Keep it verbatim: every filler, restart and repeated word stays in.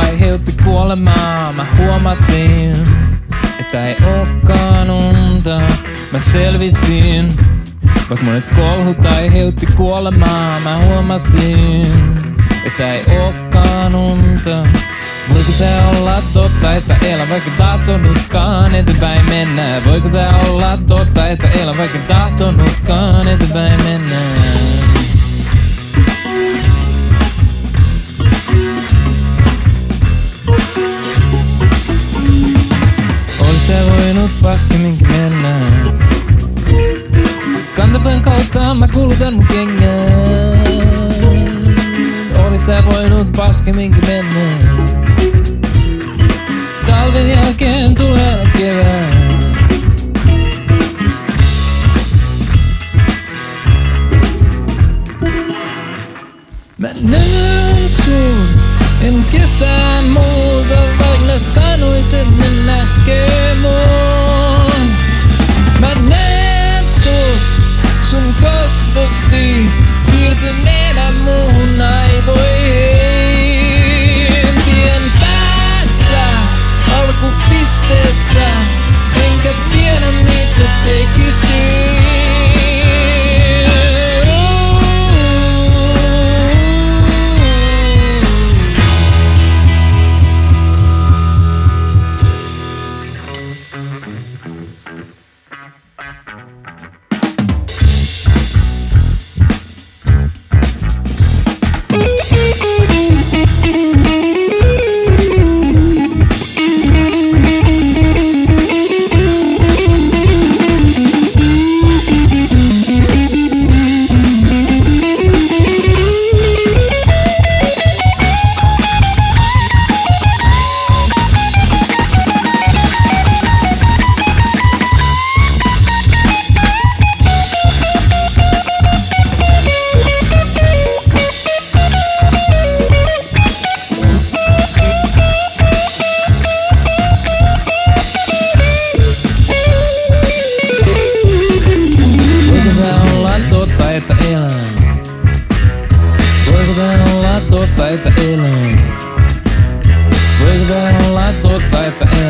aiheutti kuolemaa. Mä huomasin, että ei ookaan unta. Mä selvisin, vaikka monet kolhut aiheutti kuolemaa. Mä huomasin, että ei ookaan unta. Voiko tää olla totta, että elän vaikka tahtonutkaan eteenpäin mennä? Voiko tää olla totta, että elän vaikka tahtonutkaan eteenpäin mennä? Olis tää voinut paskemminkin mennä? Kantapään kautta mä kulutan mun kengän. Olis tää voinut paskemminkin mennä? Talven jälkeen tulee kevään. Mä näen sun, en ketään muuta, vaik nää sanois, et ne näkee mun. Mä näen sut, sun kasvosti, piirtyneenä muun aivoihin. Tien päässä, alkupisteessä, enkä tiedä mitä tekisin. Että elän. Voiko tää olla totta, että elän? Voiko tää olla totta, että elän?